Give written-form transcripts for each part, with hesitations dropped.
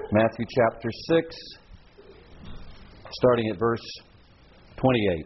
Matthew chapter 6, starting at verse 28.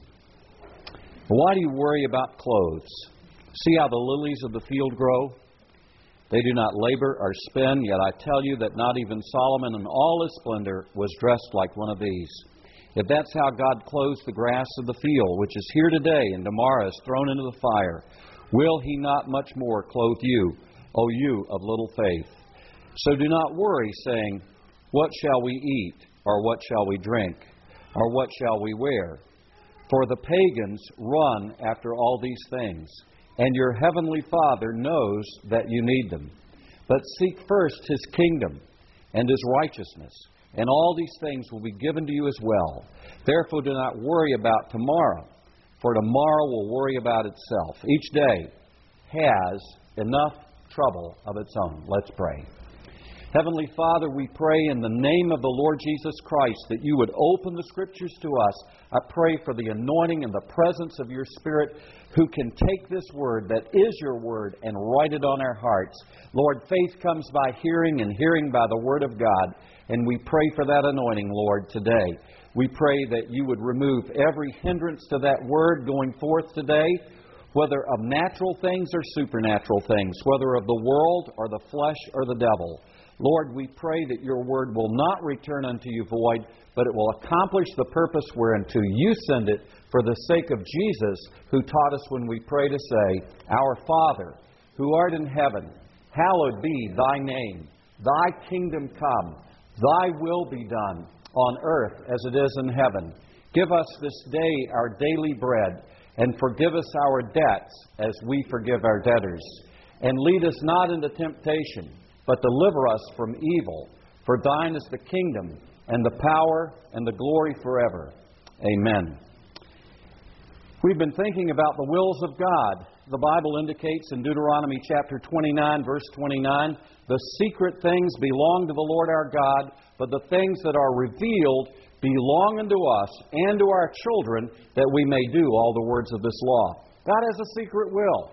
Why do you worry about clothes? See how the lilies of the field grow? They do not labor or spin, yet I tell you that not even Solomon in all his splendor was dressed like one of these. If that's how God clothes the grass of the field, which is here today and tomorrow is thrown into the fire, will He not much more clothe you, O you of little faith? So do not worry, saying, what shall we eat, or what shall we drink, or what shall we wear? For the pagans run after all these things, and your heavenly Father knows that you need them. But seek first His kingdom and His righteousness, and all these things will be given to you as well. Therefore do not worry about tomorrow, for tomorrow will worry about itself. Each day has enough trouble of its own. Let's pray. Heavenly Father, we pray in the name of the Lord Jesus Christ that you would open the Scriptures to us. I pray for the anointing and the presence of your Spirit who can take this word that is your word and write it on our hearts. Lord, faith comes by hearing and hearing by the Word of God. And we pray for that anointing, Lord, today. We pray that you would remove every hindrance to that word going forth today, whether of natural things or supernatural things, whether of the world or the flesh or the devil. Lord, we pray that your word will not return unto you void, but it will accomplish the purpose whereunto you send it for the sake of Jesus, who taught us when we pray to say, Our Father, who art in heaven, hallowed be thy name. Thy kingdom come. Thy will be done on earth as it is in heaven. Give us this day our daily bread, and forgive us our debts as we forgive our debtors. And lead us not into temptation, but deliver us from evil. For thine is the kingdom, and the power, and the glory forever. Amen. We've been thinking about the wills of God. The Bible indicates in Deuteronomy chapter 29, verse 29, the secret things belong to the Lord our God, but the things that are revealed belong unto us and to our children, that we may do all the words of this law. God has a secret will.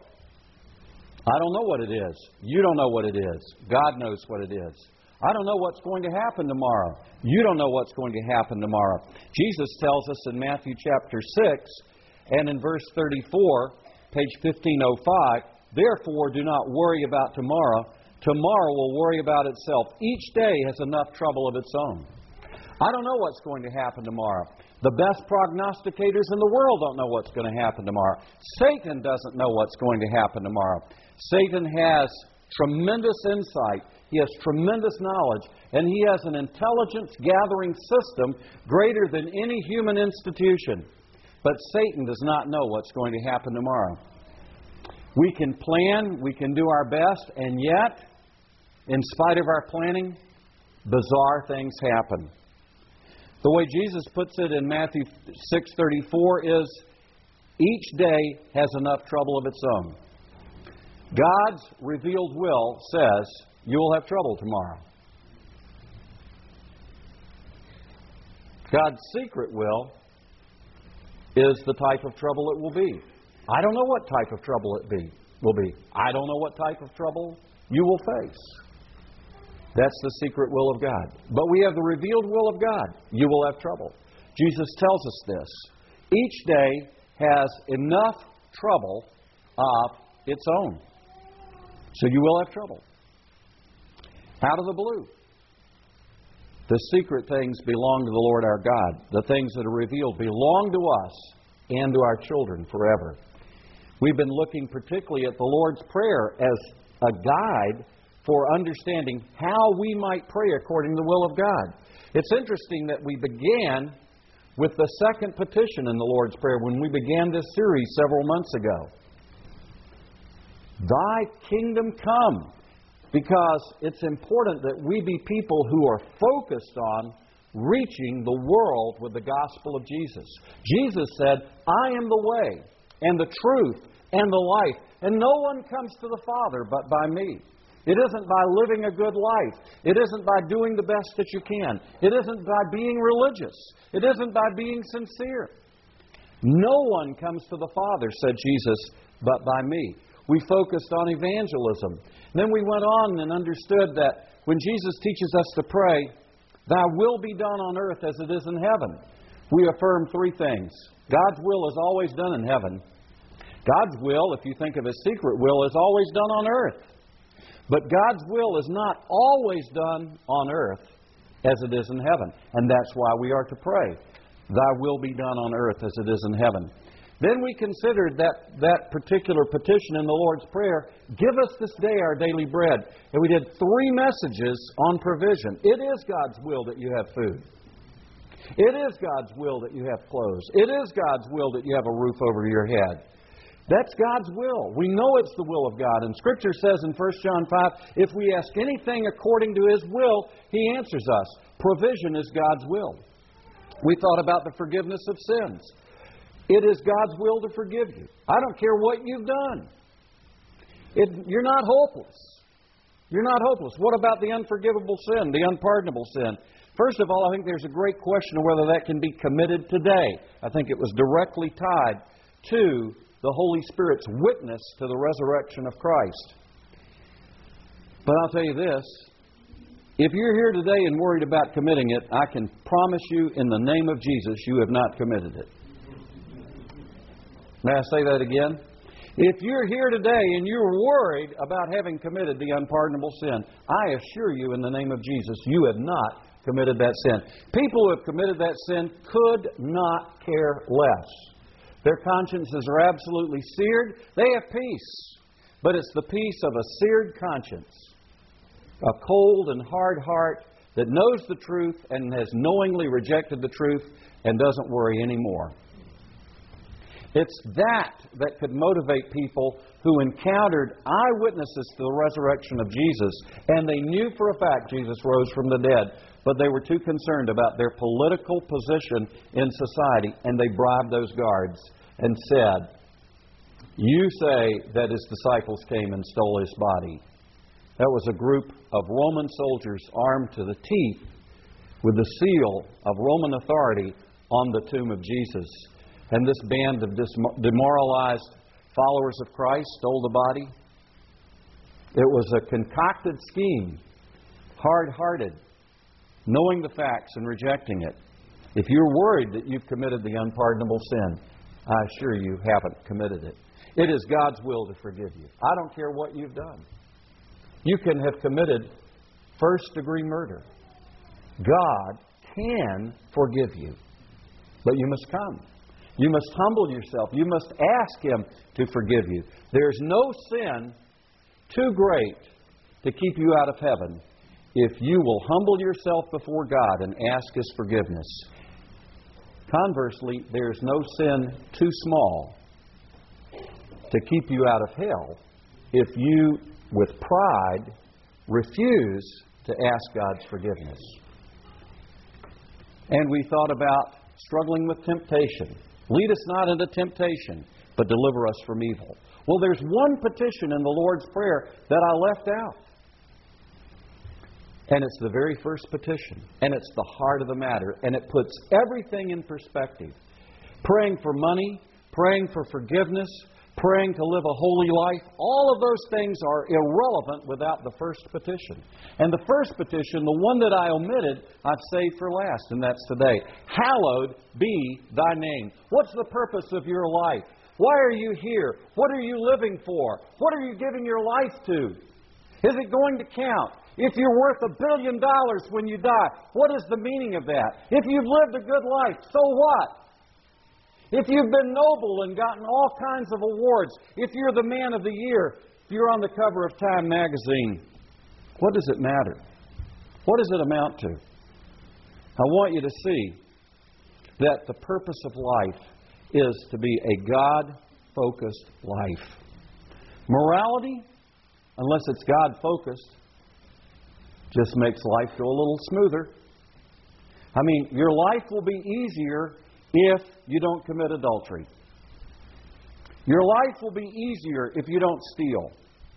I don't know what it is. You don't know what it is. God knows what it is. I don't know what's going to happen tomorrow. You don't know what's going to happen tomorrow. Jesus tells us in Matthew chapter 6 and in verse 34, page 1505, therefore do not worry about tomorrow. Tomorrow will worry about itself. Each day has enough trouble of its own. I don't know what's going to happen tomorrow. The best prognosticators in the world don't know what's going to happen tomorrow. Satan doesn't know what's going to happen tomorrow. Satan has tremendous insight. He has tremendous knowledge. And he has an intelligence-gathering system greater than any human institution. But Satan does not know what's going to happen tomorrow. We can plan, we can do our best, and yet, in spite of our planning, bizarre things happen. The way Jesus puts it in Matthew 6:34 is, each day has enough trouble of its own. God's revealed will says, you will have trouble tomorrow. God's secret will is the type of trouble it will be. I don't know what type of trouble it will be. I don't know what type of trouble you will face. That's the secret will of God. But we have the revealed will of God. You will have trouble. Jesus tells us this. Each day has enough trouble of its own. So you will have trouble. Out of the blue. The secret things belong to the Lord our God. The things that are revealed belong to us and to our children forever. We've been looking particularly at the Lord's Prayer as a guide for understanding how we might pray according to the will of God. It's interesting that we began with the second petition in the Lord's Prayer when we began this series several months ago. Thy kingdom come. Because it's important that we be people who are focused on reaching the world with the gospel of Jesus. Jesus said, I am the way and the truth and the life, and no one comes to the Father but by me. It isn't by living a good life. It isn't by doing the best that you can. It isn't by being religious. It isn't by being sincere. No one comes to the Father, said Jesus, but by me. We focused on evangelism. Then we went on and understood that when Jesus teaches us to pray, Thy will be done on earth as it is in heaven. We affirm three things. God's will is always done in heaven. God's will, if you think of His secret will, is always done on earth. But God's will is not always done on earth as it is in heaven. And that's why we are to pray. Thy will be done on earth as it is in heaven. Then we considered that particular petition in the Lord's Prayer, give us this day our daily bread. And we did 3 messages on provision. It is God's will that you have food. It is God's will that you have clothes. It is God's will that you have a roof over your head. That's God's will. We know it's the will of God. And Scripture says in 1 John 5, if we ask anything according to His will, He answers us. Provision is God's will. We thought about the forgiveness of sins. It is God's will to forgive you. I don't care what you've done. You're not hopeless. You're not hopeless. What about the unforgivable sin, the unpardonable sin? First of all, I think there's a great question of whether that can be committed today. I think it was directly tied to the Holy Spirit's witness to the resurrection of Christ. But I'll tell you this. If you're here today and worried about committing it, I can promise you in the name of Jesus, you have not committed it. May I say that again? If you're here today and you're worried about having committed the unpardonable sin, I assure you in the name of Jesus, you have not committed that sin. People who have committed that sin could not care less. Their consciences are absolutely seared. They have peace, but it's the peace of a seared conscience, a cold and hard heart that knows the truth and has knowingly rejected the truth and doesn't worry anymore. It's that could motivate people who encountered eyewitnesses to the resurrection of Jesus, and they knew for a fact Jesus rose from the dead, but they were too concerned about their political position in society, and they bribed those guards and said, you say that His disciples came and stole His body. That was a group of Roman soldiers armed to the teeth with the seal of Roman authority on the tomb of Jesus. And this band of demoralized followers of Christ stole the body. It was a concocted scheme, hard-hearted, knowing the facts and rejecting it. If you're worried that you've committed the unpardonable sin, I assure you haven't committed it. It is God's will to forgive you. I don't care what you've done. You can have committed first-degree murder. God can forgive you, but you must come. You must humble yourself. You must ask Him to forgive you. There's no sin too great to keep you out of heaven if you will humble yourself before God and ask His forgiveness. Conversely, there's no sin too small to keep you out of hell if you, with pride, refuse to ask God's forgiveness. And we thought about struggling with temptation. Lead us not into temptation, but deliver us from evil. Well, there's one petition in the Lord's Prayer that I left out. And it's the very first petition. And it's the heart of the matter. And it puts everything in perspective. Praying for money, praying for forgiveness, praying to live a holy life, all of those things are irrelevant without the first petition. And the first petition, the one that I omitted, I've saved for last, and that's today. Hallowed be Thy name. What's the purpose of your life? Why are you here? What are you living for? What are you giving your life to? Is it going to count? If you're worth $1 billion when you die, what is the meaning of that? If you've lived a good life, so what? If you've been noble and gotten all kinds of awards, if you're the man of the year, if you're on the cover of Time magazine, what does it matter? What does it amount to? I want you to see that the purpose of life is to be a God-focused life. Morality, unless it's God-focused, just makes life go a little smoother. I mean, your life will be easier if you don't commit adultery. Your life will be easier if you don't steal.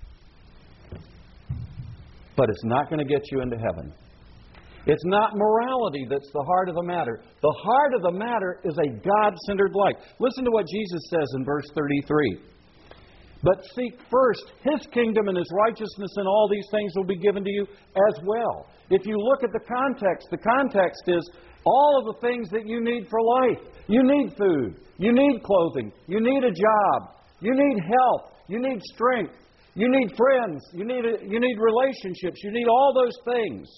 But it's not going to get you into heaven. It's not morality that's the heart of the matter. The heart of the matter is a God-centered life. Listen to what Jesus says in verse 33. But seek first His kingdom and His righteousness, and all these things will be given to you as well. If you look at the context is all of the things that you need for life. You need food. You need clothing. You need a job. You need health. You need strength. You need friends. You need relationships. You need all those things.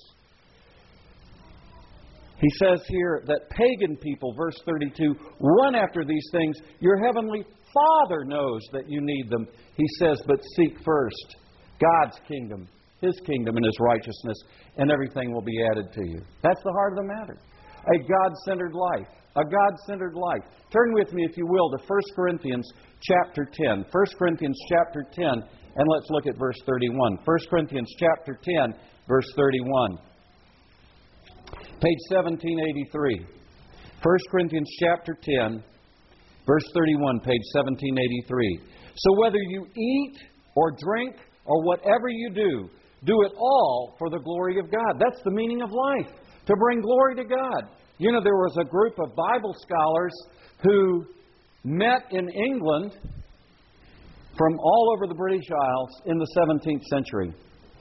He says here that pagan people, verse 32, run after these things. Your heavenly Father knows that you need them. He says, but seek first God's kingdom, His kingdom and His righteousness, and everything will be added to you. That's the heart of the matter. A God-centered life. A God-centered life. Turn with me, if you will, to 1 Corinthians chapter 10. 1 Corinthians chapter 10, and let's look at verse 31. 1 Corinthians chapter 10, verse 31. Page 1783. 1 Corinthians chapter 10, verse 31, page 1783. So whether you eat or drink or whatever you do it all for the glory of God. That's the meaning of life, to bring glory to God. You know, there was a group of Bible scholars who met in England from all over the British Isles in the 17th century.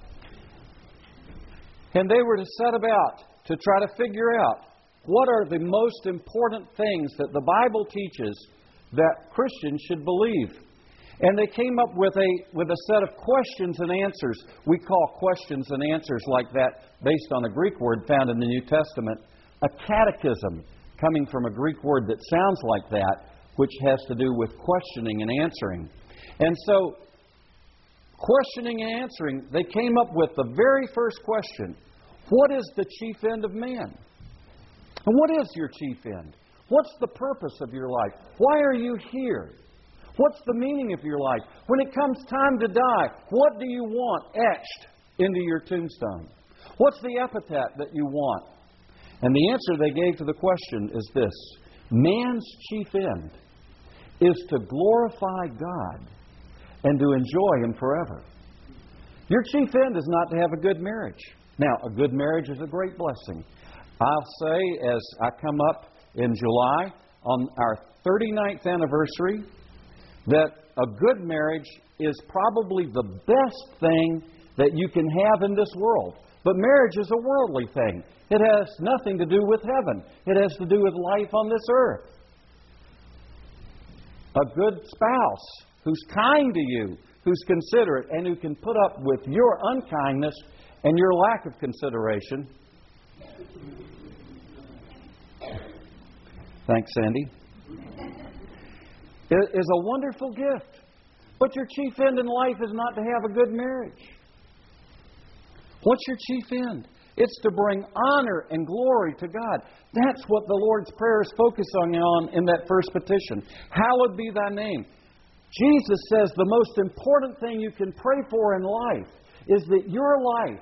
And they were to set about to try to figure out what are the most important things that the Bible teaches that Christians should believe. And they came up with a set of questions and answers. We call questions and answers like that, based on a Greek word found in the New Testament, a catechism, coming from a Greek word that sounds like that, which has to do with questioning and answering. And so, questioning and answering, they came up with the very first question: what is the chief end of man? And what is your chief end? What's the purpose of your life? Why are you here? What's the meaning of your life? When it comes time to die, what do you want etched into your tombstone? What's the epitaph that you want? And the answer they gave to the question is this: man's chief end is to glorify God and to enjoy Him forever. Your chief end is not to have a good marriage. Now, a good marriage is a great blessing. I'll say, as I come up in July on our 39th anniversary, that a good marriage is probably the best thing that you can have in this world. But marriage is a worldly thing. It has nothing to do with heaven. It has to do with life on this earth. A good spouse who's kind to you, who's considerate, and who can put up with your unkindness and your lack of consideration. Thanks, Sandy. It is a wonderful gift. But your chief end in life is not to have a good marriage. What's your chief end? It's to bring honor and glory to God. That's what the Lord's Prayer is focusing on in that first petition. Hallowed be thy name. Jesus says the most important thing you can pray for in life is that your life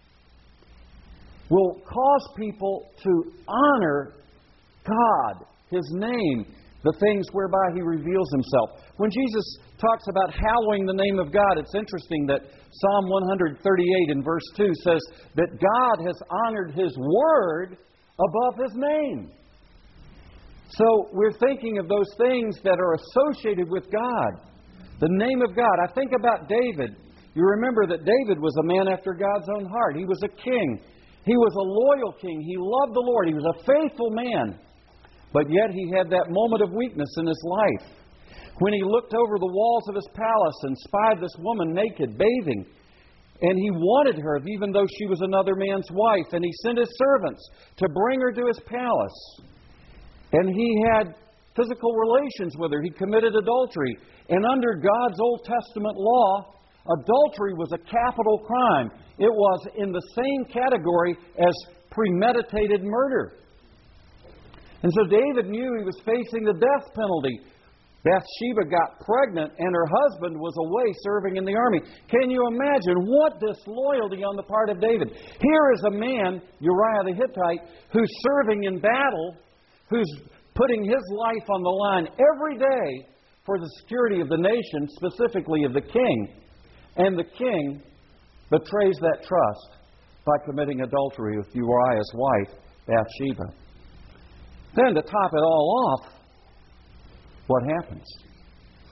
will cause people to honor God, His name, the things whereby He reveals Himself. When Jesus talks about hallowing the name of God, it's interesting that Psalm 138 in verse 2 says that God has honored His Word above His name. So we're thinking of those things that are associated with God. The name of God. I think about David. You remember that David was a man after God's own heart. He was a king. He was a loyal king. He loved the Lord. He was a faithful man. But yet he had that moment of weakness in his life when he looked over the walls of his palace and spied this woman naked, bathing. And he wanted her, even though she was another man's wife. And he sent his servants to bring her to his palace. And he had physical relations with her. He committed adultery. And under God's Old Testament law, adultery was a capital crime. It was in the same category as premeditated murder. And so David knew he was facing the death penalty. Bathsheba got pregnant and her husband was away serving in the army. Can you imagine what disloyalty on the part of David? Here is a man, Uriah the Hittite, who's serving in battle, who's putting his life on the line every day for the security of the nation, specifically of the king. And the king betrays that trust by committing adultery with Uriah's wife, Bathsheba. Then to top it all off, what happens?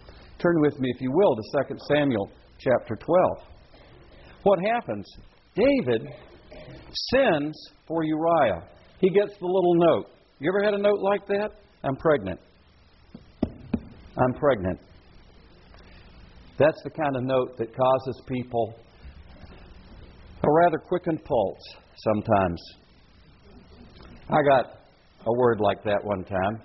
Turn with me, if you will, to 2 Samuel chapter 12. What happens? David sends for Uriah. He gets the little note. You ever had a note like that? I'm pregnant. I'm pregnant. That's the kind of note that causes people a rather quickened pulse sometimes. I got a word like that one time.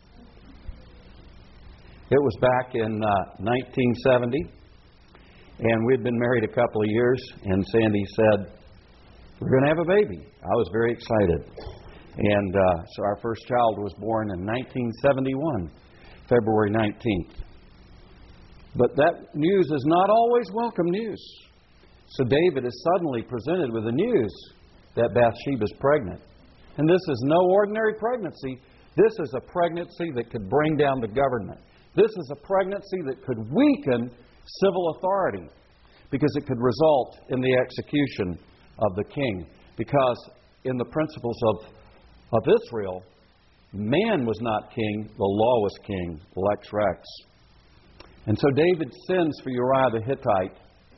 It was back in 1970, and we'd been married a couple of years, and Sandy said, "We're going to have a baby." I was very excited. And so our first child was born in 1971, February 19th. But that news is not always welcome news. So David is suddenly presented with the news that Bathsheba's pregnant. And this is no ordinary pregnancy. This is a pregnancy that could bring down the government. This is a pregnancy that could weaken civil authority because it could result in the execution of the king. Because in the principles of Israel, man was not king, the law was king, lex rex. And so David sends for Uriah the Hittite,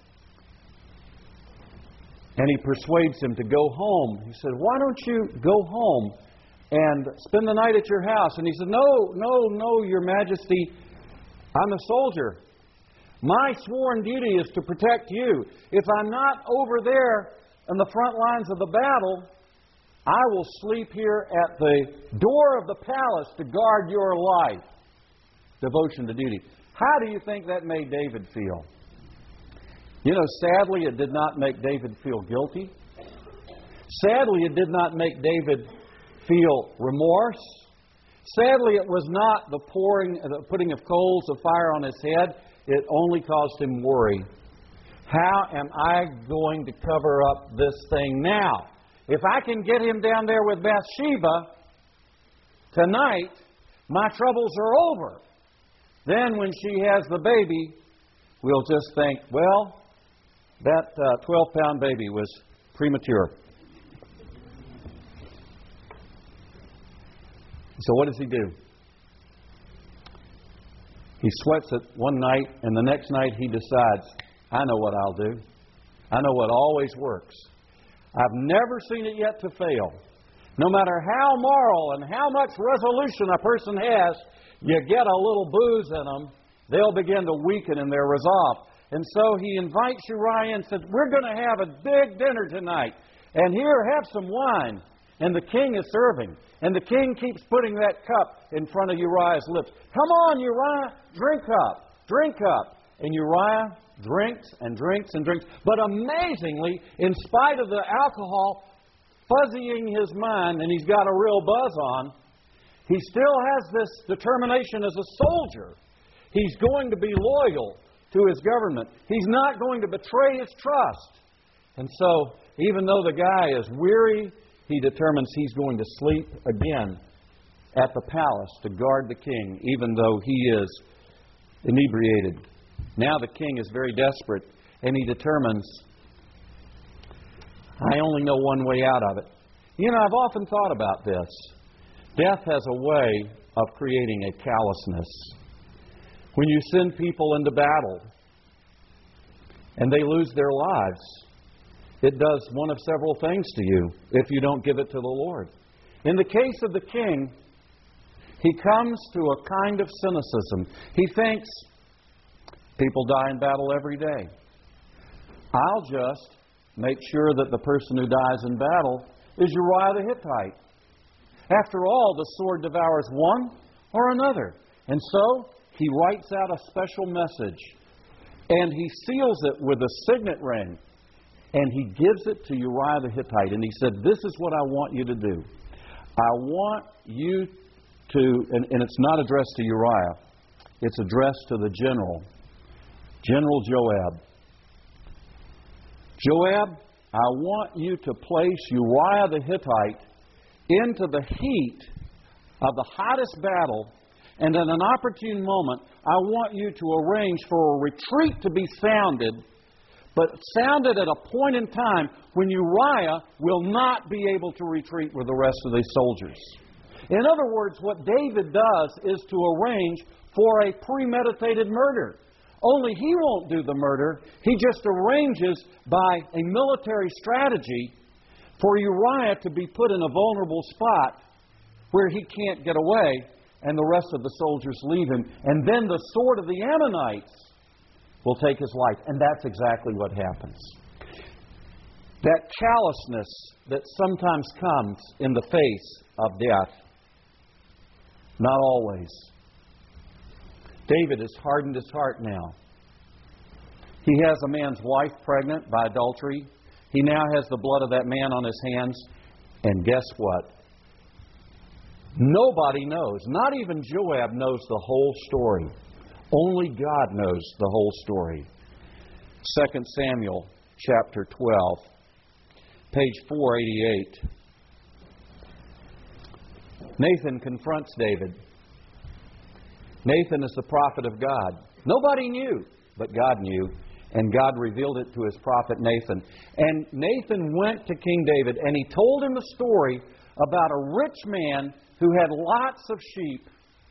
and he persuades him to go home. He said, "Why don't you go home and spend the night at your house?" And he said, No, Your Majesty, I'm a soldier. My sworn duty is to protect you. If I'm not over there in the front lines of the battle, I will sleep here at the door of the palace to guard your life. Devotion to duty. How do you think that made David feel? You know, sadly, it did not make David feel guilty. Sadly, it did not make David feel remorse. Sadly, it was not the putting of coals of fire on his head. It only caused him worry. How am I going to cover up this thing now? If I can get him down there with Bathsheba tonight, my troubles are over. Then when she has the baby, we'll just think, well, that 12-pound baby was premature. So what does he do? He sweats it one night, and the next night he decides, I know what I'll do. I know what always works. I've never seen it yet to fail. No matter how moral and how much resolution a person has, you get a little booze in them, they'll begin to weaken in their resolve. And so he invites Uriah and says, we're going to have a big dinner tonight. And here, have some wine. And the king is serving. And the king keeps putting that cup in front of Uriah's lips. Come on, Uriah, drink up, drink up. And Uriah drinks and drinks and drinks. But amazingly, in spite of the alcohol fuzzying his mind, and he's got a real buzz on, he still has this determination as a soldier. He's going to be loyal to his government. He's not going to betray his trust. And so, even though the guy is weary, he determines he's going to sleep again at the palace to guard the king, even though he is inebriated. Now the king is very desperate, and he determines, I only know one way out of it. You know, I've often thought about this. Death has a way of creating a callousness. When you send people into battle and they lose their lives, it does one of several things to you if you don't give it to the Lord. In the case of the king, he comes to a kind of cynicism. He thinks, people die in battle every day. I'll just make sure that the person who dies in battle is Uriah the Hittite. After all, the sword devours one or another. And so, he writes out a special message. And he seals it with a signet ring. And he gives it to Uriah the Hittite. And he said, this is what I want you to do. I want you to, and it's not addressed to Uriah. It's addressed to the general, General Joab. Joab, I want you to place Uriah the Hittite into the heat of the hottest battle, and at an opportune moment, I want you to arrange for a retreat to be sounded, but sounded at a point in time when Uriah will not be able to retreat with the rest of the soldiers. In other words, what David does is to arrange for a premeditated murder. Only he won't do the murder. He just arranges by a military strategy for Uriah to be put in a vulnerable spot where he can't get away, and the rest of the soldiers leave him. And then the sword of the Ammonites will take his life. And that's exactly what happens. That callousness that sometimes comes in the face of death. Not always. David has hardened his heart now. He has a man's wife pregnant by adultery. He now has the blood of that man on his hands. And guess what? Nobody knows. Not even Joab knows the whole story. Only God knows the whole story. 2 Samuel chapter 12, page 488. Nathan confronts David. Nathan is the prophet of God. Nobody knew, but God knew. And God revealed it to His prophet Nathan. And Nathan went to King David and he told him a story about a rich man who had lots of sheep,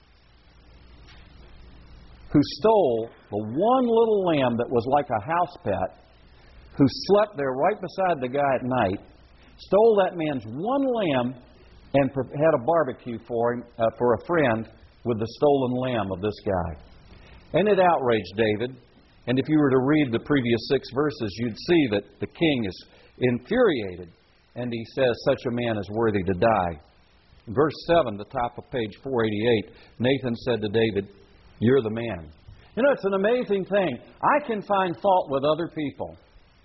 who stole the one little lamb that was like a house pet, who slept there right beside the guy at night, stole that man's one lamb and had a barbecue for him, for a friend, with the stolen lamb of this guy. And it outraged David. And if you were to read the previous 6 verses, you'd see that the king is infuriated. And he says, such a man is worthy to die. In verse 7, the top of page 488, Nathan said to David, you're the man. You know, it's an amazing thing. I can find fault with other people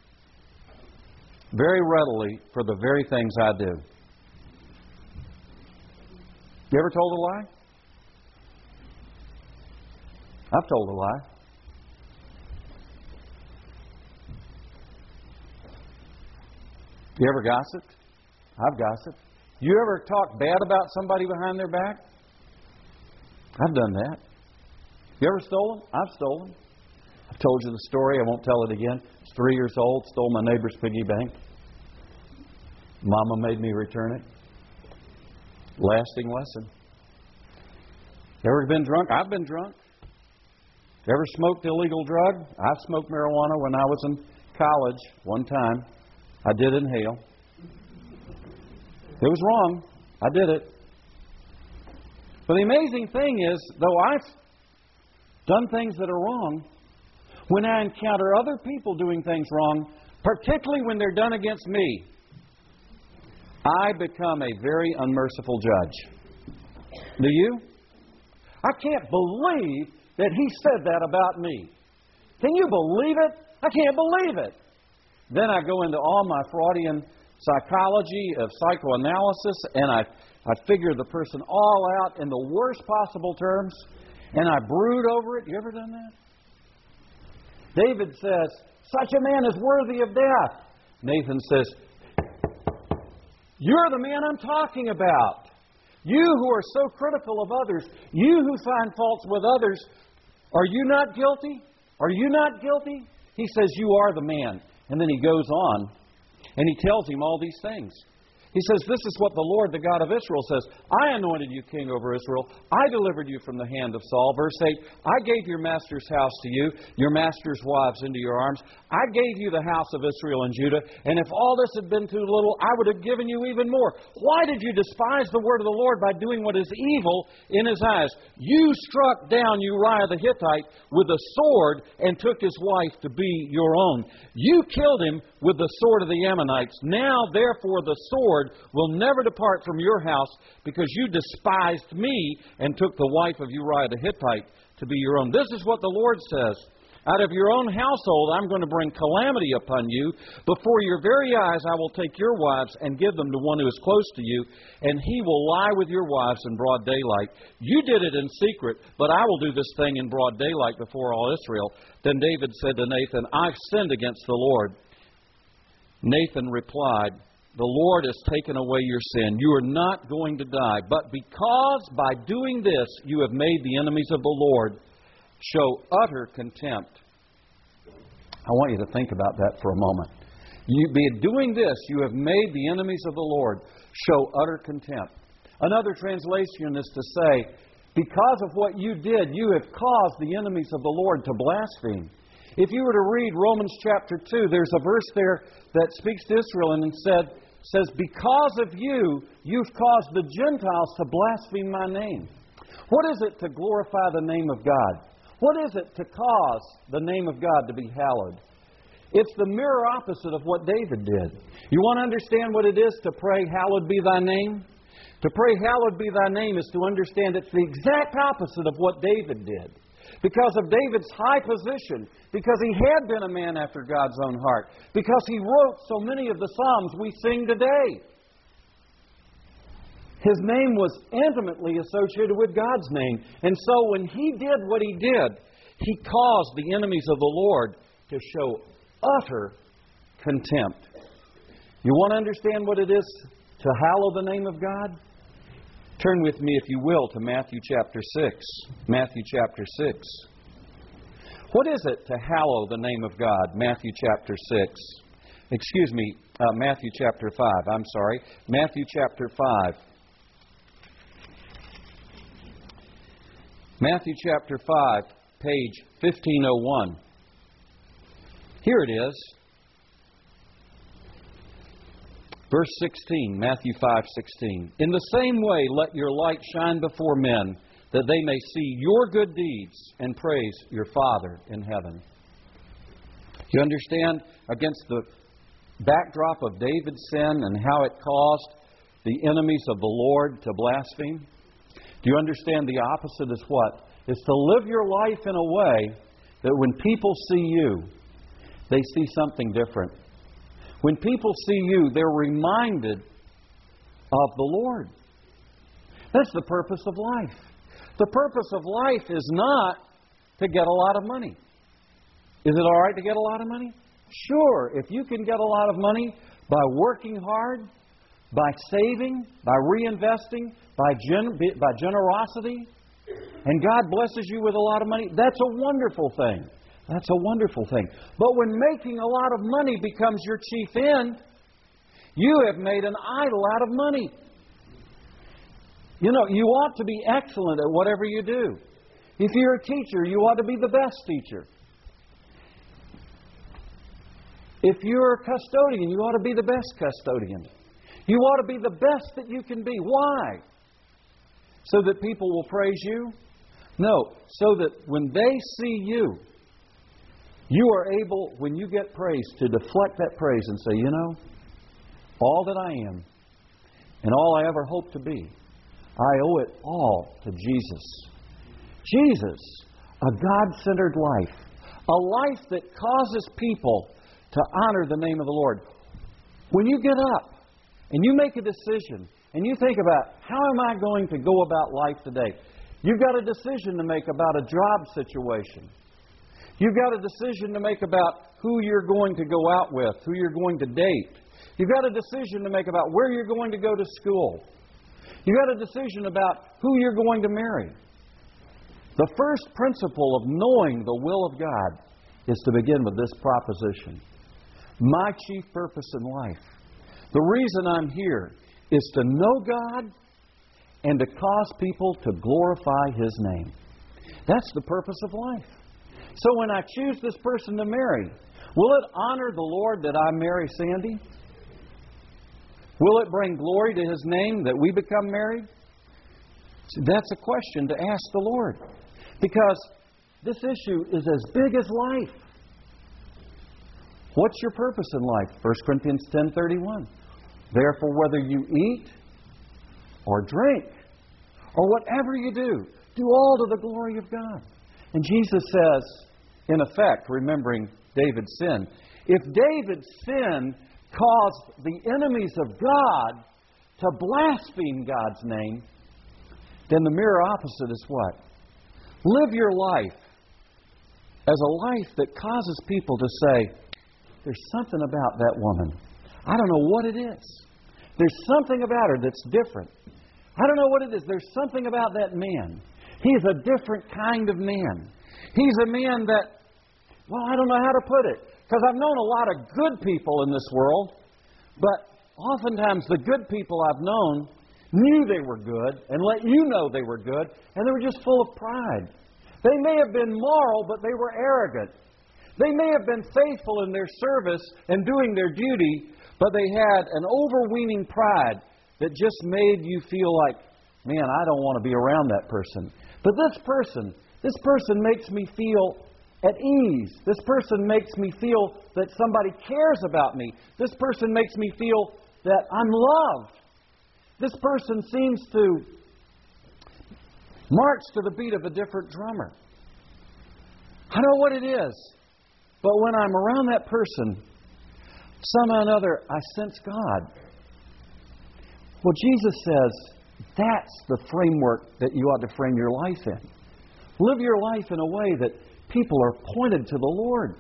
very readily for the very things I do. You ever told a lie? I've told a lie. You ever gossiped? I've gossiped. You ever talk bad about somebody behind their back? I've done that. You ever stolen? I've stolen. I've told you the story. I won't tell it again. I was 3 years old, stole my neighbor's piggy bank. Mama made me return it. Lasting lesson. You ever been drunk? I've been drunk. You ever smoked illegal drug? I've smoked marijuana when I was in college one time. I did inhale. It was wrong. I did it. But the amazing thing is, though I've done things that are wrong, when I encounter other people doing things wrong, particularly when they're done against me, I become a very unmerciful judge. Do you? I can't believe that he said that about me. Can you believe it? I can't believe it. Then I go into all my Freudian psychology of psychoanalysis, and I figure the person all out in the worst possible terms, and I brood over it. You ever done that? David says, such a man is worthy of death. Nathan says, you're the man I'm talking about. You who are so critical of others, you who find faults with others, are you not guilty? Are you not guilty? He says, you are the man. And then he goes on and he tells him all these things. He says, this is what the Lord, the God of Israel, says. I anointed you king over Israel. I delivered you from the hand of Saul. Verse 8, I gave your master's house to you, your master's wives into your arms. I gave you the house of Israel and Judah. And if all this had been too little, I would have given you even more. Why did you despise the word of the Lord by doing what is evil in His eyes? You struck down Uriah the Hittite with a sword and took his wife to be your own. You killed him with the sword of the Ammonites. Now, therefore, the sword will never depart from your house, because you despised me and took the wife of Uriah the Hittite to be your own. This is what the Lord says. Out of your own household I'm going to bring calamity upon you. Before your very eyes I will take your wives and give them to one who is close to you, and he will lie with your wives in broad daylight. You did it in secret, but I will do this thing in broad daylight before all Israel. Then David said to Nathan, I've sinned against the Lord. Nathan replied, the Lord has taken away your sin. You are not going to die. But because by doing this you have made the enemies of the Lord show utter contempt. I want you to think about that for a moment. By doing this, you have made the enemies of the Lord show utter contempt. Another translation is to say, Because of what you did, you have caused the enemies of the Lord to blaspheme. If you were to read Romans chapter 2, there's a verse there that speaks to Israel and says, because of you, you've caused the Gentiles to blaspheme my name. What is it to glorify the name of God? What is it to cause the name of God to be hallowed? It's the mirror opposite of what David did. You want to understand what it is to pray, hallowed be thy name? To pray, hallowed be thy name, is to understand it's the exact opposite of what David did. Because of David's high position, because he had been a man after God's own heart, because he wrote so many of the Psalms we sing today. His name was intimately associated with God's name. And so when he did what he did, he caused the enemies of the Lord to show utter contempt. You want to understand what it is to hallow the name of God? Turn with me, if you will, to Matthew chapter 6. Matthew chapter 6. What is it to hallow the name of God? Matthew chapter 6. Excuse me, Matthew chapter 5. I'm sorry. Matthew chapter 5. Matthew chapter 5, page 1501. Here it is. Verse 16, Matthew 5:16. In the same way, let your light shine before men, that they may see your good deeds and praise your Father in heaven. You understand, against the backdrop of David's sin and how it caused the enemies of the Lord to blaspheme? Do you understand the opposite is what? Is to live your life in a way that when people see you, they see something different. When people see you, they're reminded of the Lord. That's the purpose of life. The purpose of life is not to get a lot of money. Is it all right to get a lot of money? Sure, if you can get a lot of money by working hard, by saving, by reinvesting, by generosity, and God blesses you with a lot of money, that's a wonderful thing. That's a wonderful thing. But when making a lot of money becomes your chief end, you have made an idol out of money. You know, you ought to be excellent at whatever you do. If you're a teacher, you ought to be the best teacher. If you're a custodian, you ought to be the best custodian. You ought to be the best that you can be. Why? So that people will praise you? No, so that when they see you, you are able, when you get praise, to deflect that praise and say, you know, all that I am and all I ever hope to be, I owe it all to Jesus. Jesus, a God-centered life, a life that causes people to honor the name of the Lord. When you get up and you make a decision and you think about, how am I going to go about life today? You've got a decision to make about a job situation. You've got a decision to make about who you're going to go out with, who you're going to date. You've got a decision to make about where you're going to go to school. You've got a decision about who you're going to marry. The first principle of knowing the will of God is to begin with this proposition. My chief purpose in life, the reason I'm here, is to know God and to cause people to glorify His name. That's the purpose of life. So when I choose this person to marry, will it honor the Lord that I marry Sandy? Will it bring glory to His name that we become married? See, that's a question to ask the Lord. Because this issue is as big as life. What's your purpose in life? 1 Corinthians 10:31. Therefore, whether you eat or drink or whatever you do all to the glory of God. And Jesus says, in effect, remembering David's sin, if David's sin caused the enemies of God to blaspheme God's name, then the mirror opposite is what? Live your life as a life that causes people to say, there's something about that woman. I don't know what it is. There's something about her that's different. I don't know what it is. There's something about that man. He's a different kind of man. He's a man that, well, I don't know how to put it. Because I've known a lot of good people in this world, but oftentimes the good people I've known knew they were good, and let you know they were good, and they were just full of pride. They may have been moral, but they were arrogant. They may have been faithful in their service and doing their duty, but they had an overweening pride that just made you feel like, man, I don't want to be around that person. But this person makes me feel at ease. This person makes me feel that somebody cares about me. This person makes me feel that I'm loved. This person seems to march to the beat of a different drummer. I don't know what it is, but when I'm around that person, somehow or another, I sense God. Well, Jesus says that's the framework that you ought to frame your life in. Live your life in a way that people are pointed to the Lord.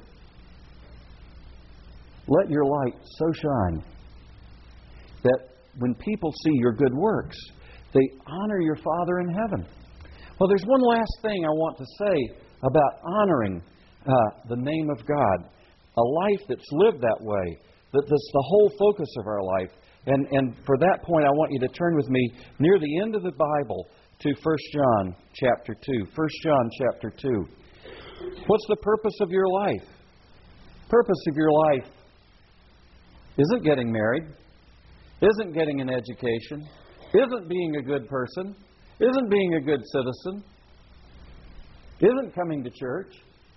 Let your light so shine that when people see your good works, they honor your Father in heaven. Well, there's one last thing I want to say about honoring the name of God. A life that's lived that way, that's the whole focus of our life. And for that point, I want you to turn with me near the end of the Bible to 1 John chapter 2. 1 John chapter 2. What's the purpose of your life? Purpose of your life isn't getting married, isn't getting an education, isn't being a good person, isn't being a good citizen, isn't coming to church.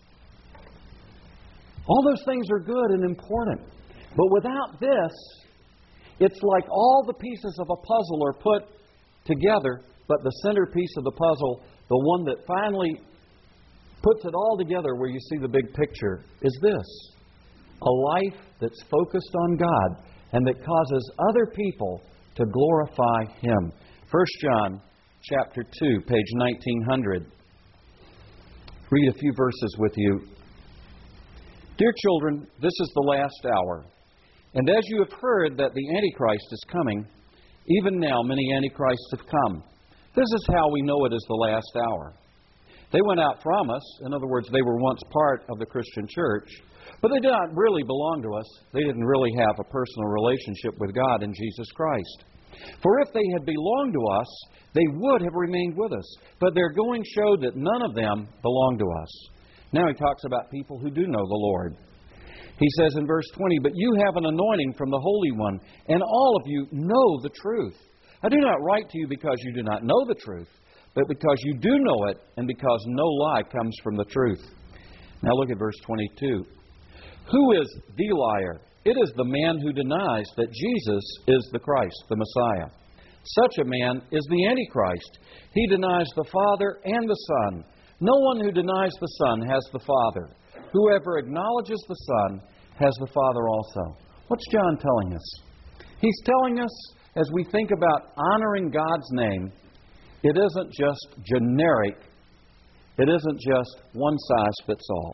All those things are good and important. But without this, it's like all the pieces of a puzzle are put together, but the centerpiece of the puzzle, the one that finally puts it all together where you see the big picture, is this. A life that's focused on God and that causes other people to glorify Him. 1 John chapter 2, page 1900. Read a few verses with you. Dear children, this is the last hour. And as you have heard that the Antichrist is coming, even now many Antichrists have come. This is how we know it is the last hour. They went out from us. In other words, they were once part of the Christian church, but they did not really belong to us. They didn't really have a personal relationship with God in Jesus Christ. For if they had belonged to us, they would have remained with us. But their going showed that none of them belonged to us. Now he talks about people who do know the Lord. He says in verse 20, but you have an anointing from the Holy One, and all of you know the truth. I do not write to you because you do not know the truth, but because you do know it, and because no lie comes from the truth. Now look at verse 22. Who is the liar? It is the man who denies that Jesus is the Christ, the Messiah. Such a man is the Antichrist. He denies the Father and the Son. No one who denies the Son has the Father. Whoever acknowledges the Son has the Father also. What's John telling us? He's telling us, as we think about honoring God's name, it isn't just generic. It isn't just one size fits all.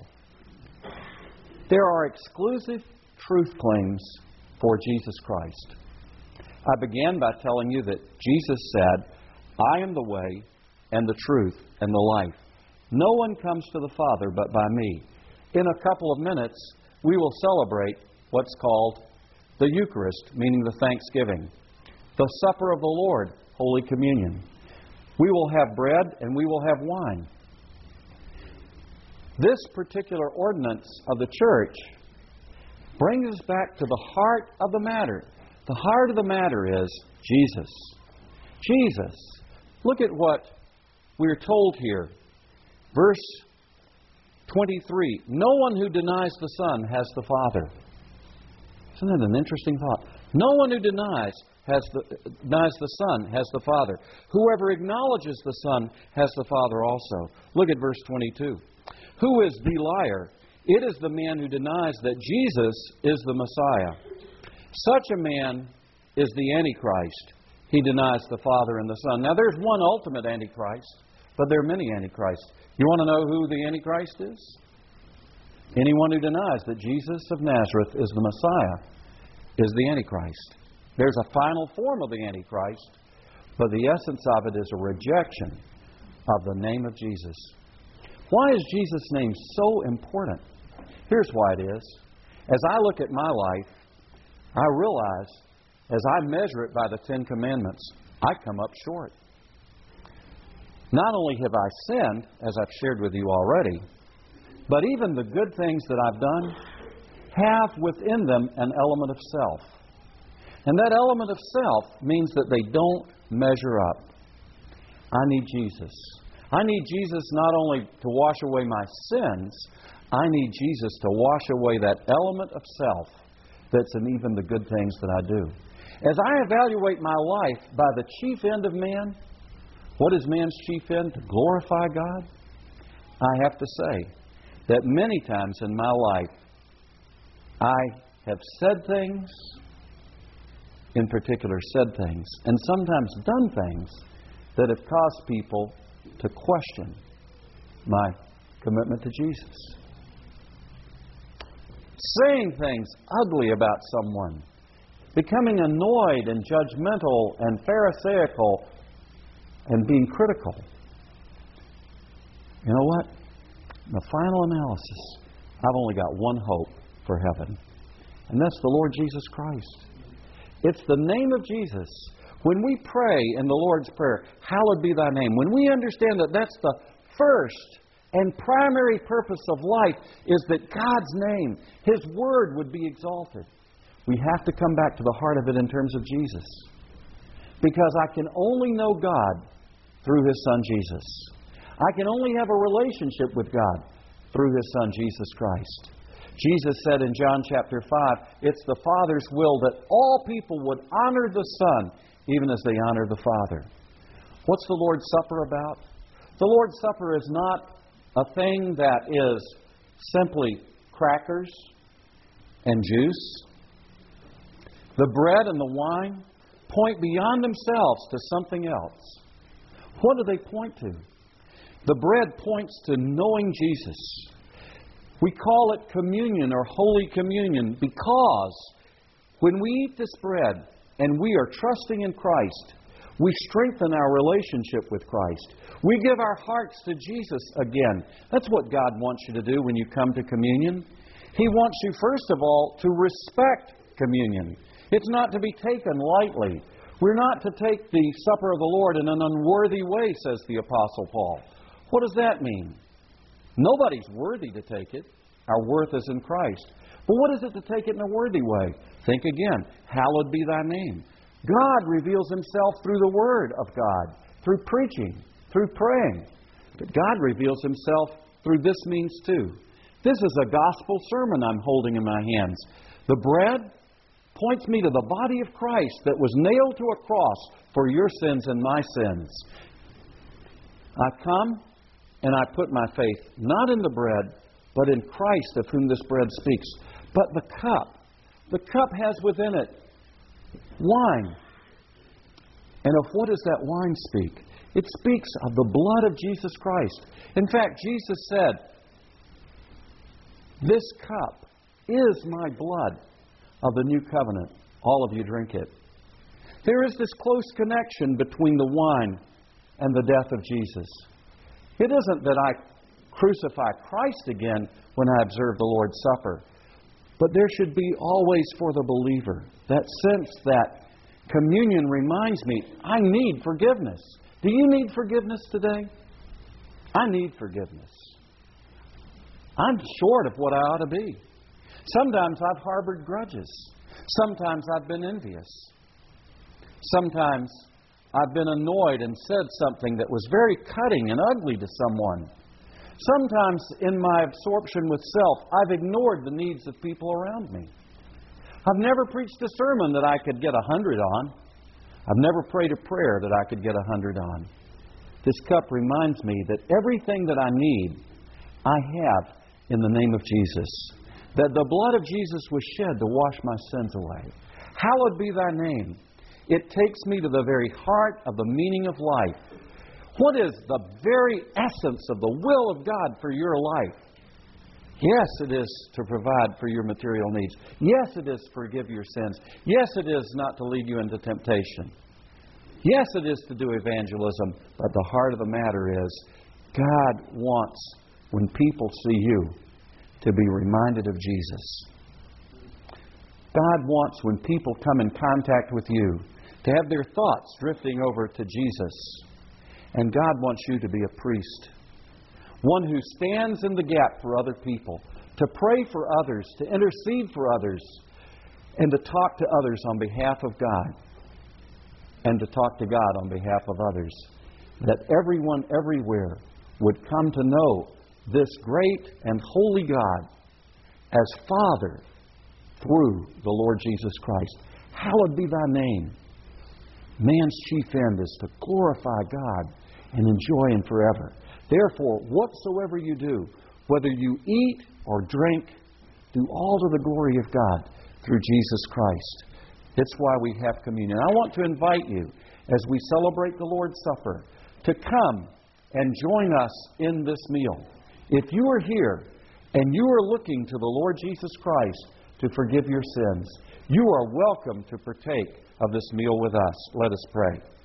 There are exclusive truth claims for Jesus Christ. I began by telling you that Jesus said, I am the way and the truth and the life. No one comes to the Father but by me. In a couple of minutes, we will celebrate what's called the Eucharist, meaning the Thanksgiving. The Supper of the Lord, Holy Communion. We will have bread and we will have wine. This particular ordinance of the church brings us back to the heart of the matter. The heart of the matter is Jesus. Jesus. Look at what we're told here. Verse 23. No one who denies the Son has the Father. Isn't that an interesting thought? No one who denies the Son has the Father. Whoever acknowledges the Son has the Father also. Look at verse 22. Who is the liar? It is the man who denies that Jesus is the Messiah. Such a man is the Antichrist. He denies the Father and the Son. Now there's one ultimate Antichrist, but there are many Antichrists. You want to know who the Antichrist is? Anyone who denies that Jesus of Nazareth is the Messiah is the Antichrist. There's a final form of the Antichrist, but the essence of it is a rejection of the name of Jesus. Why is Jesus' name so important? Here's why it is. As I look at my life, I realize as I measure it by the Ten Commandments, I come up short. Not only have I sinned, as I've shared with you already, but even the good things that I've done have within them an element of self. And that element of self means that they don't measure up. I need Jesus. I need Jesus not only to wash away my sins, I need Jesus to wash away that element of self that's in even the good things that I do. As I evaluate my life by the chief end of man, what is man's chief end? To glorify God? I have to say that many times in my life, I have said things, in particular said things, and sometimes done things that have caused people to question my commitment to Jesus. Saying things ugly about someone, becoming annoyed and judgmental and pharisaical and being critical. You know what? In the final analysis, I've only got one hope for heaven, and that's the Lord Jesus Christ. It's the name of Jesus. When we pray in the Lord's Prayer, hallowed be thy name, when we understand that that's the first and primary purpose of life is that God's name, His Word would be exalted. We have to come back to the heart of it in terms of Jesus. Because I can only know God through His Son Jesus. I can only have a relationship with God through His Son Jesus Christ. Jesus said in John chapter 5, it's the Father's will that all people would honor the Son even as they honor the Father. What's the Lord's Supper about? The Lord's Supper is not a thing that is simply crackers and juice. The bread and the wine point beyond themselves to something else. What do they point to? The bread points to knowing Jesus. We call it communion or Holy Communion because when we eat this bread and we are trusting in Christ, we strengthen our relationship with Christ. We give our hearts to Jesus again. That's what God wants you to do when you come to communion. He wants you, first of all, to respect communion. It's not to be taken lightly. We're not to take the supper of the Lord in an unworthy way, says the Apostle Paul. What does that mean? Nobody's worthy to take it. Our worth is in Christ. But what is it to take it in a worthy way? Think again. Hallowed be thy name. God reveals Himself through the Word of God, through preaching, through praying. But God reveals Himself through this means too. This is a gospel sermon I'm holding in my hands. The bread points me to the body of Christ that was nailed to a cross for your sins and my sins. I come and I put my faith not in the bread, but in Christ of whom this bread speaks. But the cup. The cup has within it wine. And of what does that wine speak? It speaks of the blood of Jesus Christ. In fact, Jesus said, this cup is my blood of the new covenant. All of you drink it. There is this close connection between the wine and the death of Jesus. It isn't that I crucify Christ again when I observe the Lord's Supper. But there should be always for the believer that sense that communion reminds me, I need forgiveness. Do you need forgiveness today? I need forgiveness. I'm short of what I ought to be. Sometimes I've harbored grudges. Sometimes I've been envious. Sometimes I've been annoyed and said something that was very cutting and ugly to someone. Sometimes in my absorption with self, I've ignored the needs of people around me. I've never preached a sermon that I could get 100 on. I've never prayed a prayer that I could get 100 on. This cup reminds me that everything that I need, I have in the name of Jesus. That the blood of Jesus was shed to wash my sins away. Hallowed be thy name. It takes me to the very heart of the meaning of life. What is the very essence of the will of God for your life? Yes, it is to provide for your material needs. Yes, it is to forgive your sins. Yes, it is not to lead you into temptation. Yes, it is to do evangelism. But the heart of the matter is, God wants, when people see you, to be reminded of Jesus. God wants, when people come in contact with you, to have their thoughts drifting over to Jesus. And God wants you to be a priest. One who stands in the gap for other people, to pray for others, to intercede for others, and to talk to others on behalf of God, and to talk to God on behalf of others. That everyone everywhere would come to know this great and holy God as Father through the Lord Jesus Christ. Hallowed be thy name. Man's chief end is to glorify God and enjoy Him forever. Therefore, whatsoever you do, whether you eat or drink, do all to the glory of God through Jesus Christ. That's why we have communion. I want to invite you, as we celebrate the Lord's Supper, to come and join us in this meal. If you are here and you are looking to the Lord Jesus Christ to forgive your sins, you are welcome to partake of this meal with us. Let us pray.